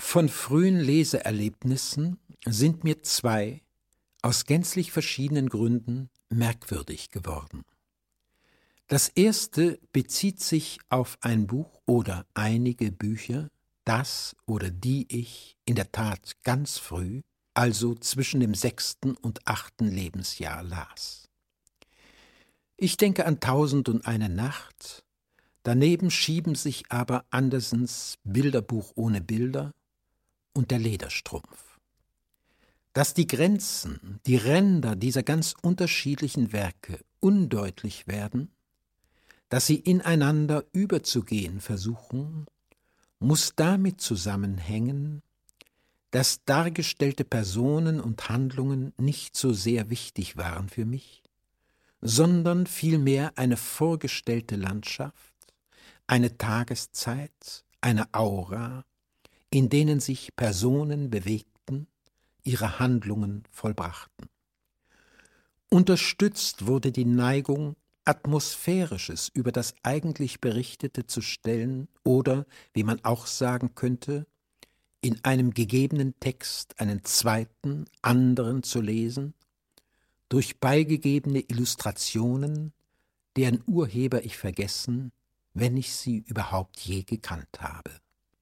Von frühen Leseerlebnissen sind mir zwei aus gänzlich verschiedenen Gründen merkwürdig geworden. Das erste bezieht sich auf ein Buch oder einige Bücher, das oder die ich in der Tat ganz früh, also zwischen dem 6. und 8. Lebensjahr las. Ich denke an 1001 Nacht, daneben schieben sich aber Andersens Bilderbuch ohne Bilder und der Lederstrumpf. Dass die Grenzen, die Ränder dieser ganz unterschiedlichen Werke undeutlich werden, dass sie ineinander überzugehen versuchen, muss damit zusammenhängen, dass dargestellte Personen und Handlungen nicht so sehr wichtig waren für mich, sondern vielmehr eine vorgestellte Landschaft, eine Tageszeit, eine Aura, in denen sich Personen bewegten, ihre Handlungen vollbrachten. Unterstützt wurde die Neigung, Atmosphärisches über das eigentlich Berichtete zu stellen oder, wie man auch sagen könnte, in einem gegebenen Text einen zweiten, anderen zu lesen, durch beigegebene Illustrationen, deren Urheber ich vergessen, wenn ich sie überhaupt je gekannt habe.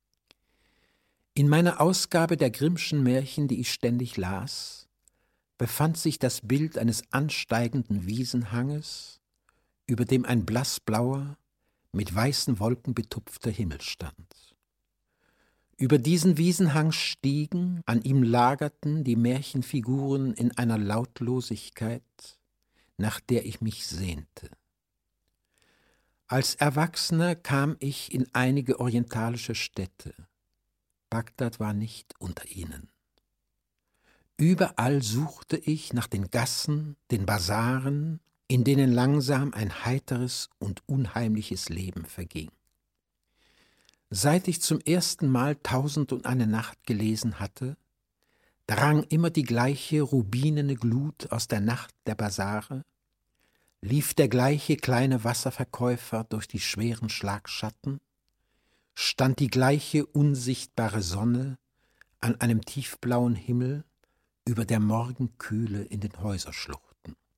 In meiner Ausgabe der Grimmschen Märchen, die ich ständig las, befand sich das Bild eines ansteigenden Wiesenhanges, über dem ein blassblauer, mit weißen Wolken betupfter Himmel stand. Über diesen Wiesenhang stiegen, an ihm lagerten die Märchenfiguren in einer Lautlosigkeit, nach der ich mich sehnte. Als Erwachsener kam ich in einige orientalische Städte. Bagdad war nicht unter ihnen. Überall suchte ich nach den Gassen, den Basaren, in denen langsam ein heiteres und unheimliches Leben verging. Seit ich zum ersten Mal 1001 Nacht gelesen hatte, drang immer die gleiche rubinene Glut aus der Nacht der Basare, lief der gleiche kleine Wasserverkäufer durch die schweren Schlagschatten, stand die gleiche unsichtbare Sonne an einem tiefblauen Himmel über der Morgenkühle in den Häuserschluchten.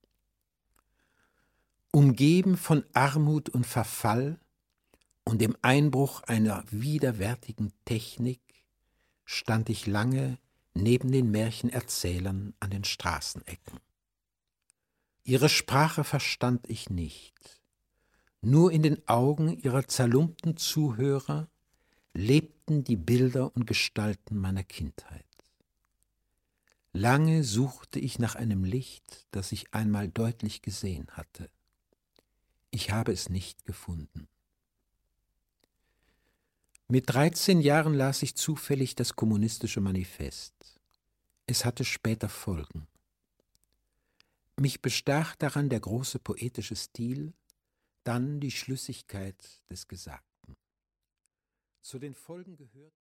Umgeben von Armut und Verfall und dem Einbruch einer widerwärtigen Technik stand ich lange neben den Märchenerzählern an den Straßenecken. Ihre Sprache verstand ich nicht. Nur in den Augen ihrer zerlumpten Zuhörer lebten die Bilder und Gestalten meiner Kindheit. Lange suchte ich nach einem Licht, das ich einmal deutlich gesehen hatte. Ich habe es nicht gefunden. Mit 13 Jahren las ich zufällig das Kommunistische Manifest. Es hatte später Folgen. Mich bestach daran der große poetische Stil, dann die Schlüssigkeit des Gesagten. Zu den Folgen gehört